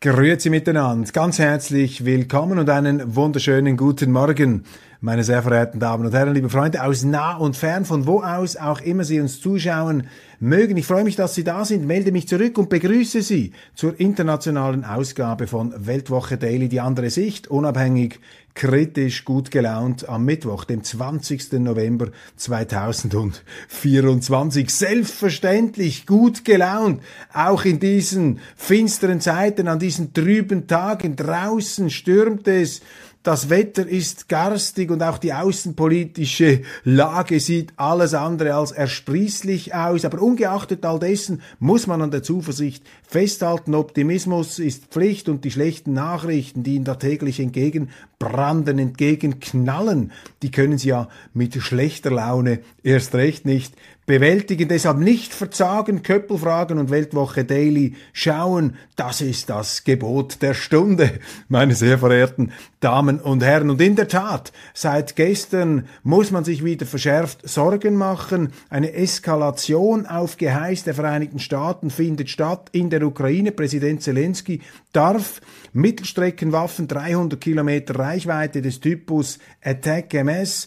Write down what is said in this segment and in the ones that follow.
Grüezi miteinander, ganz herzlich willkommen und einen wunderschönen guten Morgen, meine sehr verehrten Damen und Herren, liebe Freunde aus nah und fern, von wo aus auch immer Sie uns zuschauen mögen. Ich freue mich, dass Sie da sind, melde mich zurück und begrüße Sie zur internationalen Ausgabe von Weltwoche Daily, die andere Sicht, unabhängig, kritisch, gut gelaunt am Mittwoch, dem 20. November 2024. Selbstverständlich gut gelaunt, auch in diesen finsteren Zeiten, an diesen trüben Tagen. Draußen stürmt es, das Wetter ist garstig und auch die außenpolitische Lage sieht alles andere als ersprießlich aus. Aber ungeachtet all dessen muss man an der Zuversicht festhalten. Optimismus ist Pflicht und die schlechten Nachrichten, die Ihnen da täglich entgegenbranden, entgegenknallen, die können Sie ja mit schlechter Laune erst recht nicht bewältigen. Deshalb nicht verzagen, Köppelfragen und Weltwoche Daily schauen. Das ist das Gebot der Stunde, meine sehr verehrten Damen und Herren. Und in der Tat, seit gestern muss man sich wieder verschärft Sorgen machen. Eine Eskalation auf Geheiß der Vereinigten Staaten findet statt in der Ukraine. Präsident Zelensky darf Mittelstreckenwaffen 300 Kilometer Reichweite des Typus ATACMS,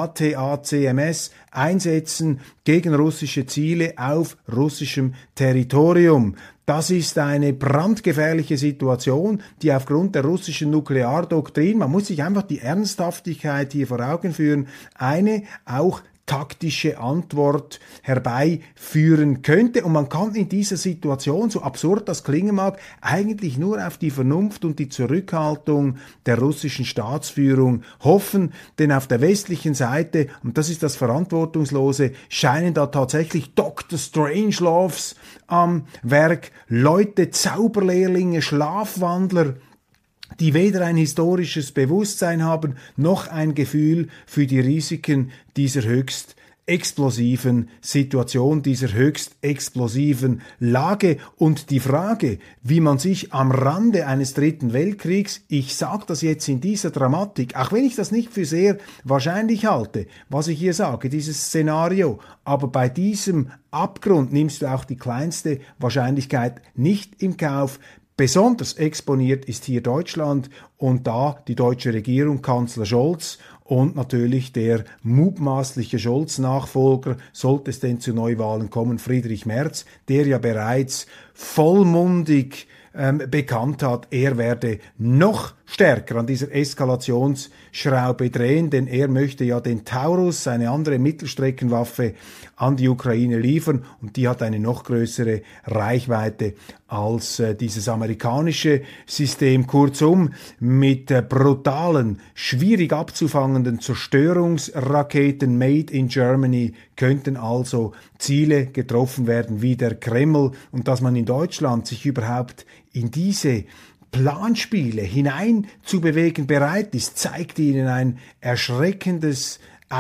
ATACMS, einsetzen gegen russische Ziele auf russischem Territorium. Das ist eine brandgefährliche Situation, die aufgrund der russischen Nukleardoktrin, man muss sich einfach die Ernsthaftigkeit hier vor Augen führen, eine auch taktische Antwort herbeiführen könnte. Und man kann in dieser Situation, so absurd das klingen mag, eigentlich nur auf die Vernunft und die Zurückhaltung der russischen Staatsführung hoffen, denn auf der westlichen Seite, und das ist das Verantwortungslose, scheinen da tatsächlich Dr. Strangeloves am Werk, Leute, Zauberlehrlinge, Schlafwandler, die weder ein historisches Bewusstsein haben, noch ein Gefühl für die Risiken dieser höchst explosiven Situation, dieser höchst explosiven Lage. Und die Frage, wie man sich am Rande eines dritten Weltkriegs, ich sage das jetzt in dieser Dramatik, auch wenn ich das nicht für sehr wahrscheinlich halte, was ich hier sage, dieses Szenario, aber bei diesem Abgrund nimmst du auch die kleinste Wahrscheinlichkeit nicht im Kauf. Besonders exponiert ist hier Deutschland und da die deutsche Regierung, Kanzler Scholz und natürlich der mutmaßliche Scholz-Nachfolger, sollte es denn zu Neuwahlen kommen, Friedrich Merz, der ja bereits vollmundig bekannt hat, er werde noch stärker an dieser Eskalationsschraube drehen, denn er möchte ja den Taurus, eine andere Mittelstreckenwaffe, an die Ukraine liefern und die hat eine noch größere Reichweite als dieses amerikanische System. Kurzum, mit brutalen, schwierig abzufangenden Zerstörungsraketen made in Germany könnten also Ziele getroffen werden wie der Kreml, und dass man in Deutschland sich überhaupt in diese Planspiele hineinzubewegen bereit ist, zeigt Ihnen ein erschreckendes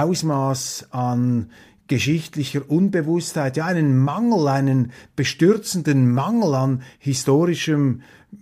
Ausmaß an geschichtlicher Unbewusstheit, ja, einen Mangel, einen bestürzenden Mangel an historischem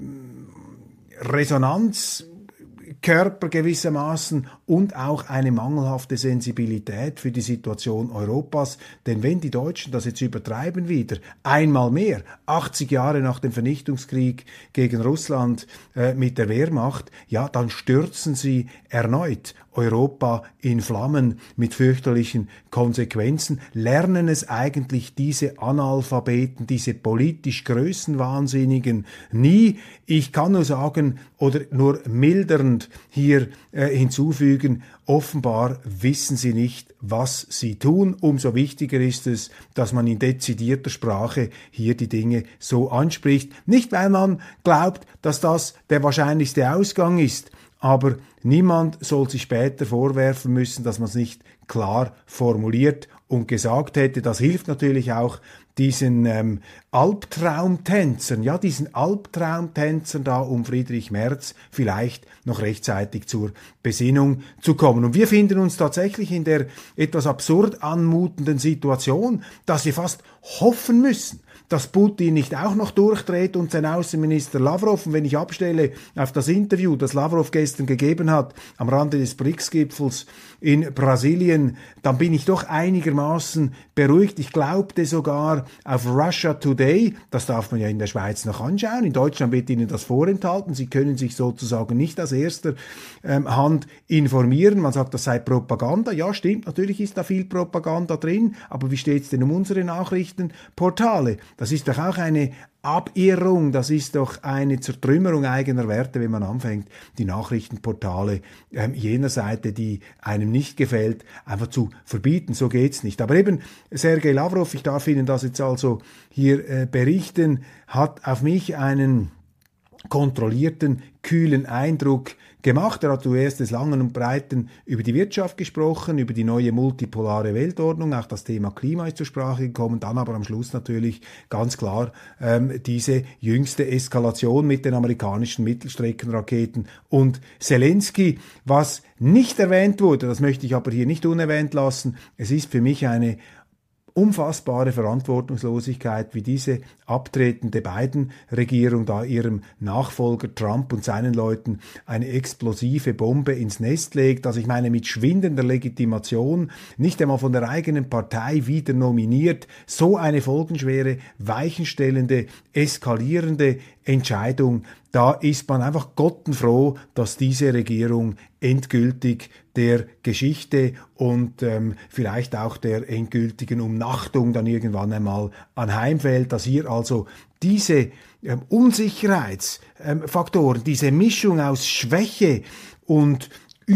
Resonanzkörper gewissermaßen und auch eine mangelhafte Sensibilität für die Situation Europas. Denn wenn die Deutschen das jetzt übertreiben wieder, einmal mehr, 80 Jahre nach dem Vernichtungskrieg gegen Russland mit der Wehrmacht, ja, dann stürzen sie erneut Europa in Flammen mit fürchterlichen Konsequenzen. Lernen es eigentlich diese Analphabeten, diese politisch Größenwahnsinnigen nie? Ich kann nur sagen oder nur mildernd hier hinzufügen, offenbar wissen sie nicht, was sie tun. Umso wichtiger ist es, dass man in dezidierter Sprache hier die Dinge so anspricht. Nicht, weil man glaubt, dass das der wahrscheinlichste Ausgang ist, aber niemand soll sich später vorwerfen müssen, dass man es nicht klar formuliert und gesagt hätte. Das hilft natürlich auch diesen Albtraumtänzern, ja, diesen Albtraumtänzern da um Friedrich Merz vielleicht noch rechtzeitig zur Besinnung zu kommen. Und wir finden uns tatsächlich in der etwas absurd anmutenden Situation, dass wir fast hoffen müssen, dass Putin nicht auch noch durchdreht und sein Außenminister Lavrov, und wenn ich abstelle auf das Interview, das Lavrov gestern gegeben hat, am Rande des BRICS-Gipfels in Brasilien, Medien, dann bin ich doch einigermaßen beruhigt. Ich glaubte sogar auf Russia Today, das darf man ja in der Schweiz noch anschauen, in Deutschland wird Ihnen das vorenthalten, Sie können sich sozusagen nicht aus erster Hand informieren. Man sagt, das sei Propaganda. Ja, stimmt, natürlich ist da viel Propaganda drin, aber wie steht es denn um unsere Nachrichtenportale? Das ist doch auch eine Abirrung, das ist doch eine Zertrümmerung eigener Werte, wenn man anfängt, die Nachrichtenportale jener Seite, die einem nicht gefällt, einfach zu verbieten. So geht's nicht. Aber eben, Sergei Lavrov, ich darf Ihnen das jetzt also hier berichten, hat auf mich einen kontrollierten, kühlen Eindruck gemacht. Er hat zuerst des Langen und Breiten über die Wirtschaft gesprochen, über die neue multipolare Weltordnung, auch das Thema Klima ist zur Sprache gekommen, dann aber am Schluss natürlich ganz klar diese jüngste Eskalation mit den amerikanischen Mittelstreckenraketen und Zelensky. Was nicht erwähnt wurde, das möchte ich aber hier nicht unerwähnt lassen, es ist für mich eine unfassbare Verantwortungslosigkeit, wie diese abtretende Biden-Regierung da ihrem Nachfolger Trump und seinen Leuten eine explosive Bombe ins Nest legt. Also ich meine, mit schwindender Legitimation, nicht einmal von der eigenen Partei wieder nominiert, so eine folgenschwere, weichenstellende, eskalierende Entscheidung, da ist man einfach gottenfroh, dass diese Regierung endgültig der Geschichte und vielleicht auch der endgültigen Umnachtung dann irgendwann einmal anheimfällt, dass hier also diese Unsicherheitsfaktoren, diese Mischung aus Schwäche und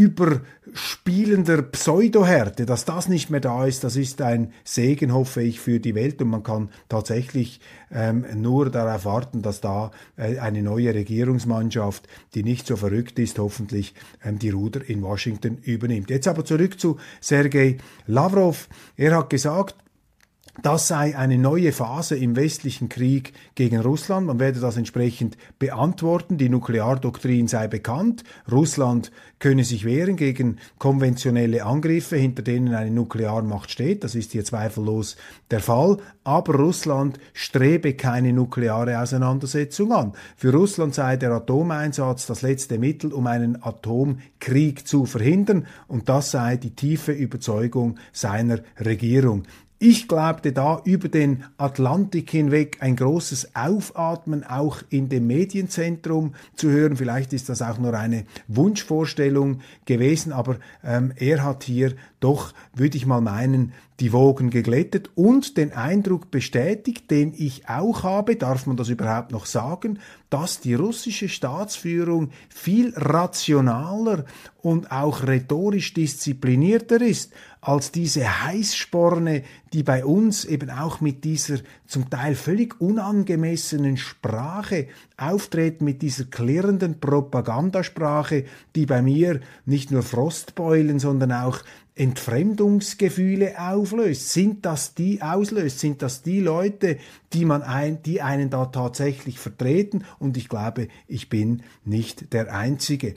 überspielender Pseudohärte, dass das nicht mehr da ist, das ist ein Segen, hoffe ich, für die Welt und man kann tatsächlich nur darauf warten, dass da eine neue Regierungsmannschaft, die nicht so verrückt ist, hoffentlich die Ruder in Washington übernimmt. Jetzt aber zurück zu Sergei Lavrov. Er hat gesagt, das sei eine neue Phase im westlichen Krieg gegen Russland. Man werde das entsprechend beantworten. Die Nukleardoktrin sei bekannt. Russland könne sich wehren gegen konventionelle Angriffe, hinter denen eine Nuklearmacht steht. Das ist hier zweifellos der Fall. Aber Russland strebe keine nukleare Auseinandersetzung an. Für Russland sei der Atomeinsatz das letzte Mittel, um einen Atomkrieg zu verhindern. Und das sei die tiefe Überzeugung seiner Regierung. Ich glaubte da über den Atlantik hinweg ein großes Aufatmen auch in dem Medienzentrum zu hören. Vielleicht ist das auch nur eine Wunschvorstellung gewesen, aber er hat hier doch, würde ich mal meinen, die Wogen geglättet und den Eindruck bestätigt, den ich auch habe, darf man das überhaupt noch sagen, dass die russische Staatsführung viel rationaler und auch rhetorisch disziplinierter ist als diese Heißsporne, die bei uns eben auch mit dieser zum Teil völlig unangemessenen Sprache auftreten, mit dieser klirrenden Propagandasprache, die bei mir nicht nur Frostbeulen, sondern auch Entfremdungsgefühle auflöst. Sind das die auslöst? Sind das die Leute, die einen da tatsächlich vertreten? Und ich glaube, ich bin nicht der Einzige.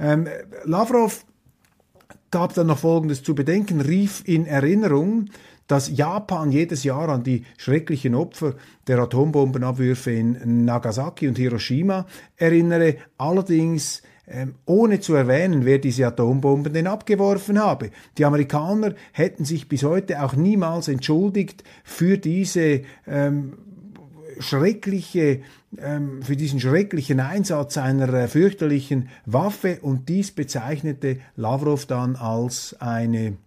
Lavrov gab dann noch Folgendes zu bedenken, rief in Erinnerung, dass Japan jedes Jahr an die schrecklichen Opfer der Atombombenabwürfe in Nagasaki und Hiroshima erinnere, allerdings ohne zu erwähnen, wer diese Atombomben denn abgeworfen habe. Die Amerikaner hätten sich bis heute auch niemals entschuldigt für diese für diesen schrecklichen Einsatz einer fürchterlichen Waffe, und dies bezeichnete Lavrov dann als ein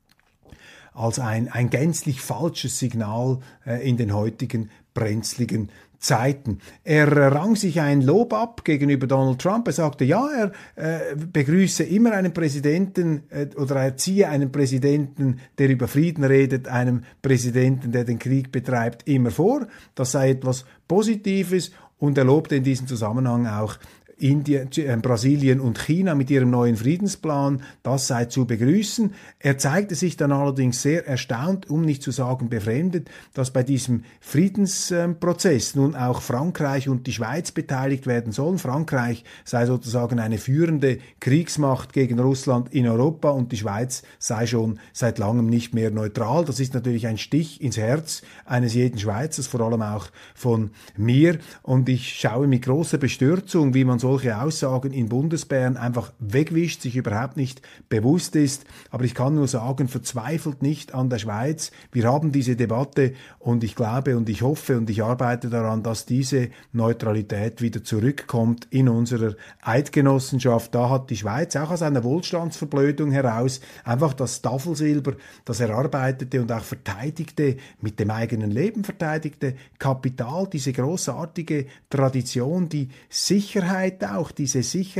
gänzlich falsches Signal in den heutigen brenzligen Zeiten. Er rang sich ein Lob ab gegenüber Donald Trump. Er sagte, ja, er begrüße immer einen Präsidenten oder er ziehe einen Präsidenten, der über Frieden redet, einem Präsidenten, der den Krieg betreibt, immer vor. Das sei etwas Positives, und er lobte in diesem Zusammenhang auch Indien, Brasilien und China mit ihrem neuen Friedensplan, das sei zu begrüßen. Er zeigte sich dann allerdings sehr erstaunt, um nicht zu sagen befremdet, dass bei diesem Friedensprozess nun auch Frankreich und die Schweiz beteiligt werden sollen. Frankreich sei sozusagen eine führende Kriegsmacht gegen Russland in Europa und die Schweiz sei schon seit langem nicht mehr neutral. Das ist natürlich ein Stich ins Herz eines jeden Schweizers, vor allem auch von mir. Und ich schaue mit großer Bestürzung, wie man solche Aussagen in Bundesbern einfach wegwischt, sich überhaupt nicht bewusst ist. Aber ich kann nur sagen, verzweifelt nicht an der Schweiz. Wir haben diese Debatte und ich glaube und ich hoffe und ich arbeite daran, dass diese Neutralität wieder zurückkommt in unserer Eidgenossenschaft. Da hat die Schweiz auch aus einer Wohlstandsverblödung heraus einfach das Tafelsilber, das erarbeitete und auch verteidigte, mit dem eigenen Leben verteidigte Kapital, diese großartige Tradition, die Sicherheit auch, diese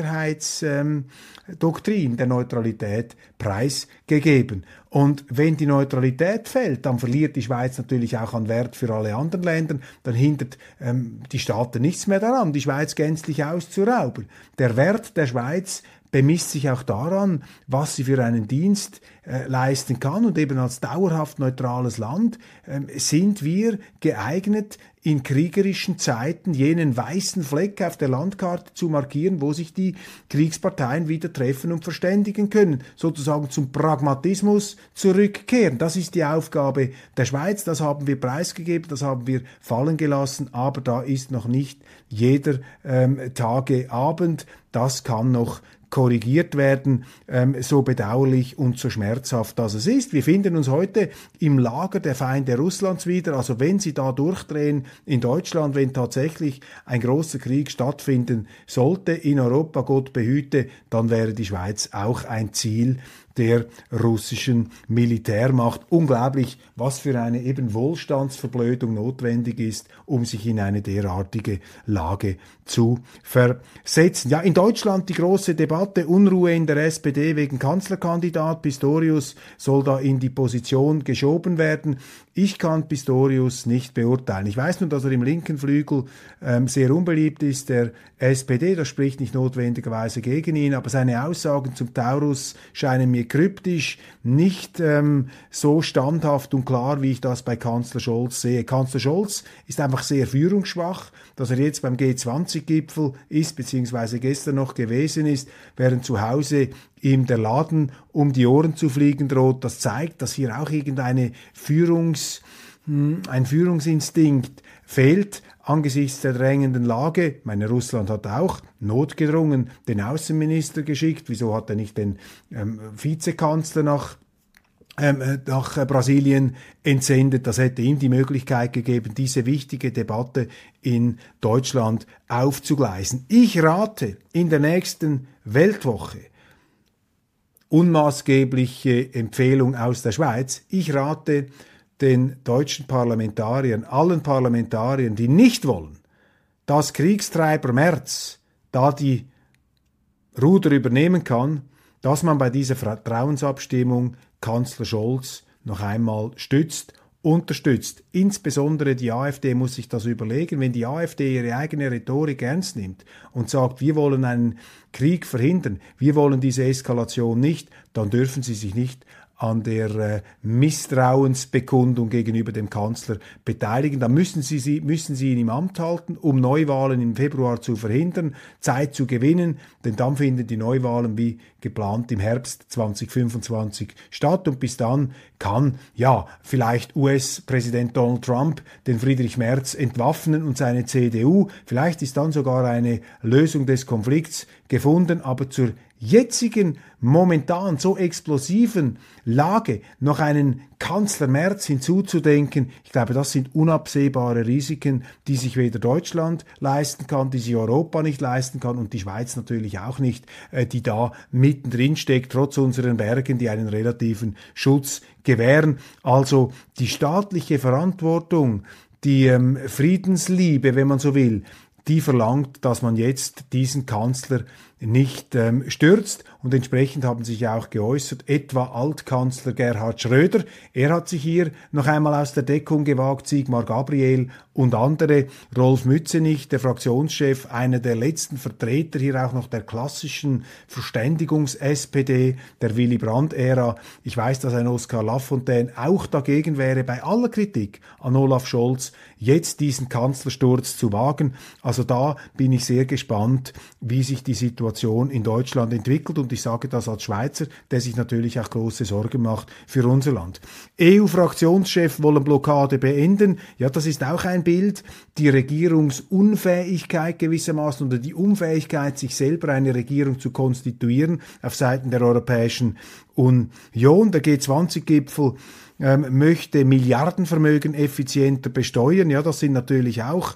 Sicherheitsdoktrin der Neutralität preisgegeben. Und wenn die Neutralität fällt, dann verliert die Schweiz natürlich auch an Wert für alle anderen Länder, dann hindert die Staaten nichts mehr daran, die Schweiz gänzlich auszurauben. Der Wert der Schweiz bemisst sich auch daran, was sie für einen Dienst leisten kann. Und eben als dauerhaft neutrales Land sind wir geeignet, in kriegerischen Zeiten jenen weißen Fleck auf der Landkarte zu markieren, wo sich die Kriegsparteien wieder treffen und verständigen können, sozusagen zum Pragmatismus zurückkehren. Das ist die Aufgabe der Schweiz, das haben wir preisgegeben, das haben wir fallen gelassen, aber da ist noch nicht jeder Tage Abend, das kann noch korrigiert werden, so bedauerlich und so schmerzhaft das es ist. Wir finden uns heute im Lager der Feinde Russlands wieder, also wenn sie da durchdrehen in Deutschland, wenn tatsächlich ein großer Krieg stattfinden sollte in Europa, Gott behüte, dann wäre die Schweiz auch ein Ziel der russischen Militärmacht. Unglaublich, was für eine eben Wohlstandsverblödung notwendig ist, um sich in eine derartige Lage zu versetzen. Ja, in Deutschland die große Debatte, Unruhe in der SPD wegen Kanzlerkandidat. Pistorius soll da in die Position geschoben werden. Ich kann Pistorius nicht beurteilen. Ich weiß nur, dass er im linken Flügel sehr unbeliebt ist, der SPD. Das spricht nicht notwendigerweise gegen ihn, aber seine Aussagen zum Taurus scheinen mir kryptisch, nicht so standhaft und klar, wie ich das bei Kanzler Scholz sehe. Kanzler Scholz ist einfach sehr führungsschwach, dass er jetzt beim G20-Gipfel ist, beziehungsweise gestern noch gewesen ist, während zu Hause ihm der Laden um die Ohren zu fliegen droht. Das zeigt, dass hier auch irgendeine ein Führungsinstinkt fehlt angesichts der drängenden Lage. Ich meine, Russland hat auch notgedrungen den Außenminister geschickt. Wieso hat er nicht den Vizekanzler nach Brasilien entsendet? Das hätte ihm die Möglichkeit gegeben, diese wichtige Debatte in Deutschland aufzugleisen. Ich rate in der nächsten Weltwoche, unmaßgebliche Empfehlung aus der Schweiz, ich rate den deutschen Parlamentariern, allen Parlamentariern, die nicht wollen, dass Kriegstreiber Merz da die Ruder übernehmen kann, dass man bei dieser Vertrauensabstimmung Kanzler Scholz noch einmal unterstützt. Insbesondere die AfD muss sich das überlegen. Wenn die AfD ihre eigene Rhetorik ernst nimmt und sagt, wir wollen einen Krieg verhindern, wir wollen diese Eskalation nicht, dann dürfen sie sich nicht an der Misstrauensbekundung gegenüber dem Kanzler beteiligen. Dann müssen sie ihn im Amt halten, um Neuwahlen im Februar zu verhindern, Zeit zu gewinnen, denn dann finden die Neuwahlen wie geplant im Herbst 2025 statt und bis dann kann, ja, vielleicht US-Präsident Donald Trump den Friedrich Merz entwaffnen und seine CDU. Vielleicht ist dann sogar eine Lösung des Konflikts gefunden, aber zur jetzigen, momentan so explosiven Lage noch einen Kanzler Merz hinzuzudenken, ich glaube, das sind unabsehbare Risiken, die sich weder Deutschland leisten kann, die sich Europa nicht leisten kann und die Schweiz natürlich auch nicht, die da mittendrin steckt, trotz unseren Bergen, die einen relativen Schutz gewähren. Also die staatliche Verantwortung, die Friedensliebe, wenn man so will, die verlangt, dass man jetzt diesen Kanzler nicht stürzt. Und entsprechend haben sich auch geäußert, etwa Altkanzler Gerhard Schröder. Er hat sich hier noch einmal aus der Deckung gewagt, Sigmar Gabriel und andere. Rolf Mützenich, der Fraktionschef, einer der letzten Vertreter hier auch noch der klassischen Verständigungs-SPD, der Willy Brandt-Ära. Ich weiß, dass ein Oskar Lafontaine auch dagegen wäre, bei aller Kritik an Olaf Scholz, jetzt diesen Kanzlersturz zu wagen. Also da bin ich sehr gespannt, wie sich die Situation Situation in Deutschland entwickelt. Und ich sage das als Schweizer, der sich natürlich auch große Sorgen macht für unser Land. EU-Fraktionschef wollen Blockade beenden. Ja, das ist auch ein Bild. Die Regierungsunfähigkeit gewissermaßen oder die Unfähigkeit, sich selber eine Regierung zu konstituieren auf Seiten der Europäischen Union. Der G20-Gipfel möchte Milliardenvermögen effizienter besteuern. Ja, das sind natürlich auch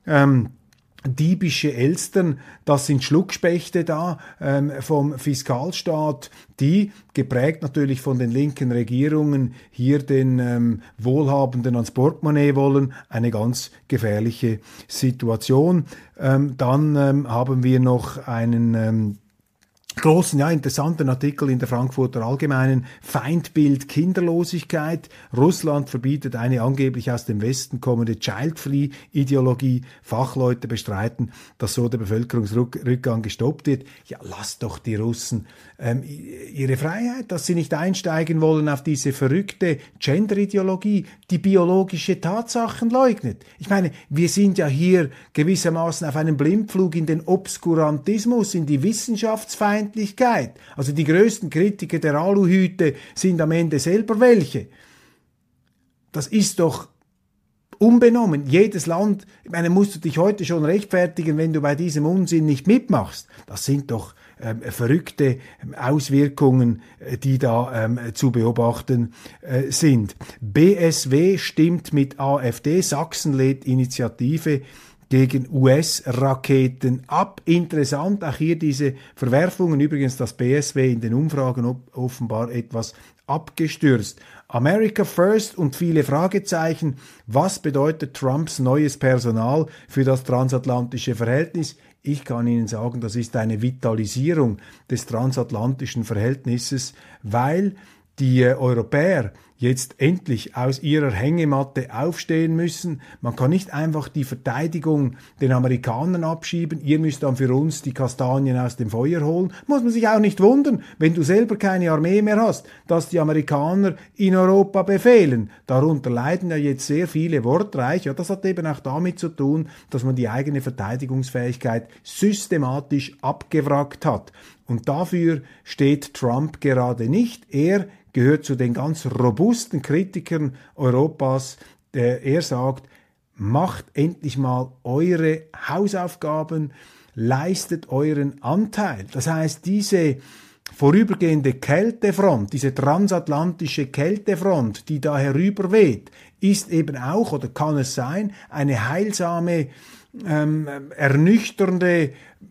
diebische Elstern, das sind Schluckspechte da vom Fiskalstaat, die, geprägt natürlich von den linken Regierungen, hier den Wohlhabenden ans Portemonnaie wollen. Eine ganz gefährliche Situation. Dann haben wir noch einen großen, interessanten Artikel in der Frankfurter Allgemeinen. Feindbild Kinderlosigkeit. Russland verbietet eine angeblich aus dem Westen kommende Child-Free-Ideologie. Fachleute bestreiten, dass so der Bevölkerungsrückgang gestoppt wird. Ja, lasst doch die Russen ihre Freiheit, dass sie nicht einsteigen wollen auf diese verrückte Gender-Ideologie, die biologische Tatsachen leugnet. Ich meine, wir sind ja hier gewissermaßen auf einem Blindflug in den Obskurantismus, in die Wissenschaftsfeindlichkeit. Also die größten Kritiker der Aluhüte sind am Ende selber welche. Das ist doch unbenommen. Jedes Land, ich meine, musst du dich heute schon rechtfertigen, wenn du bei diesem Unsinn nicht mitmachst. Das sind doch verrückte Auswirkungen, die da zu beobachten sind. BSW stimmt mit AfD, Sachsen lädt Initiative gegen US-Raketen ab. Interessant, auch hier diese Verwerfungen. Übrigens das BSW in den Umfragen offenbar etwas abgestürzt. America First und viele Fragezeichen. Was bedeutet Trumps neues Personal für das transatlantische Verhältnis? Ich kann Ihnen sagen, das ist eine Vitalisierung des transatlantischen Verhältnisses, weil die Europäer jetzt endlich aus ihrer Hängematte aufstehen müssen. Man kann nicht einfach die Verteidigung den Amerikanern abschieben. Ihr müsst dann für uns die Kastanien aus dem Feuer holen. Muss man sich auch nicht wundern, wenn du selber keine Armee mehr hast, dass die Amerikaner in Europa befehlen. Darunter leiden ja jetzt sehr viele Wortreiche. Ja, das hat eben auch damit zu tun, dass man die eigene Verteidigungsfähigkeit systematisch abgewrackt hat. Und dafür steht Trump gerade nicht. Er gehört zu den ganz robusten Kritikern Europas. Er sagt, macht endlich mal eure Hausaufgaben, leistet euren Anteil. Das heißt, diese vorübergehende Kältefront, diese transatlantische Kältefront, die da herüberweht, ist eben auch, oder kann es sein, eine heilsame, ernüchternde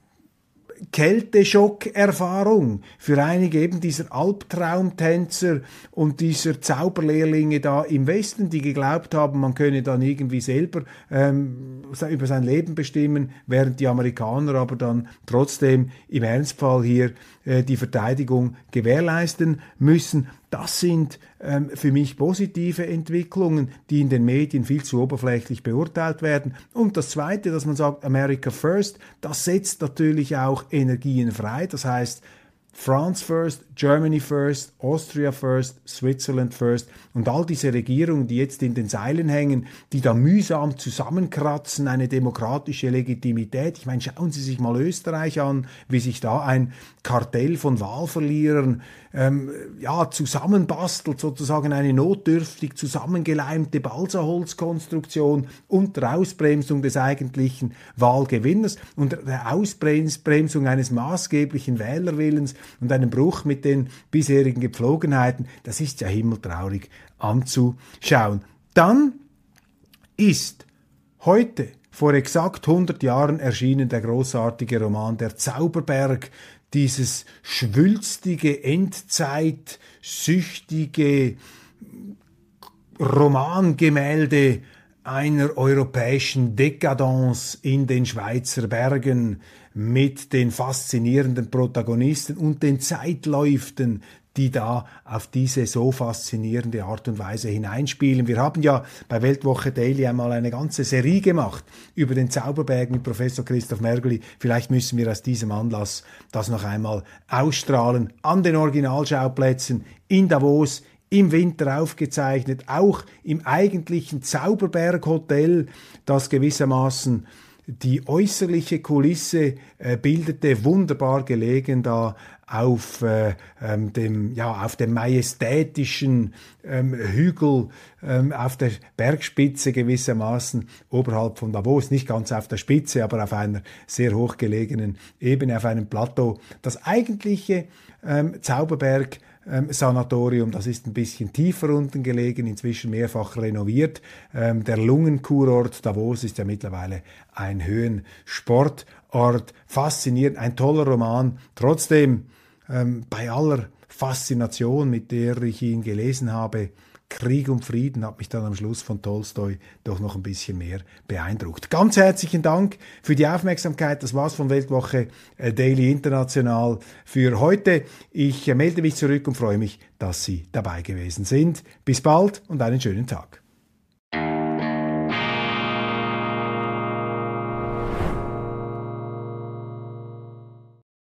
Kälteschock-Erfahrung für einige eben dieser Albtraumtänzer und dieser Zauberlehrlinge da im Westen, die geglaubt haben, man könne dann irgendwie selber über sein Leben bestimmen, während die Amerikaner aber dann trotzdem im Ernstfall hier die Verteidigung gewährleisten müssen. Das sind für mich positive Entwicklungen, die in den Medien viel zu oberflächlich beurteilt werden. Und das Zweite, dass man sagt, America First, das setzt natürlich auch Energien frei. Das heißt, France first, Germany first, Austria first, Switzerland first und all diese Regierungen, die jetzt in den Seilen hängen, die da mühsam zusammenkratzen, eine demokratische Legitimität. Ich meine, schauen Sie sich mal Österreich an, wie sich da ein Kartell von Wahlverlierern zusammenbastelt, sozusagen eine notdürftig zusammengeleimte Balsaholzkonstruktion unter Ausbremsung des eigentlichen Wahlgewinners und der Ausbremsung eines maßgeblichen Wählerwillens und einem Bruch mit den bisherigen Gepflogenheiten. Das ist ja himmeltraurig anzuschauen. Dann ist heute vor exakt 100 Jahren erschienen der großartige Roman Der Zauberberg, dieses schwülstige, endzeit-süchtige Romangemälde einer europäischen Dekadence in den Schweizer Bergen mit den faszinierenden Protagonisten und den Zeitläuften, die da auf diese so faszinierende Art und Weise hineinspielen. Wir haben ja bei Weltwoche Daily einmal eine ganze Serie gemacht über den Zauberberg mit Professor Christoph Märgeli. Vielleicht müssen wir aus diesem Anlass das noch einmal ausstrahlen. An den Originalschauplätzen in Davos, im Winter aufgezeichnet, auch im eigentlichen Zauberberg-Hotel, das gewissermaßen die äußerliche Kulisse bildete, wunderbar gelegen da auf dem majestätischen Hügel, auf der Bergspitze gewissermaßen, oberhalb von Davos, nicht ganz auf der Spitze, aber auf einer sehr hochgelegenen Ebene, auf einem Plateau. Das eigentliche Zauberberg Sanatorium, das ist ein bisschen tiefer unten gelegen, inzwischen mehrfach renoviert. Der Lungenkurort Davos ist ja mittlerweile ein Höhensportort. Faszinierend, ein toller Roman. Trotzdem, bei aller Faszination, mit der ich ihn gelesen habe, Krieg und Frieden hat mich dann am Schluss von Tolstoi doch noch ein bisschen mehr beeindruckt. Ganz herzlichen Dank für die Aufmerksamkeit. Das war's von Weltwoche Daily International für heute. Ich melde mich zurück und freue mich, dass Sie dabei gewesen sind. Bis bald und einen schönen Tag.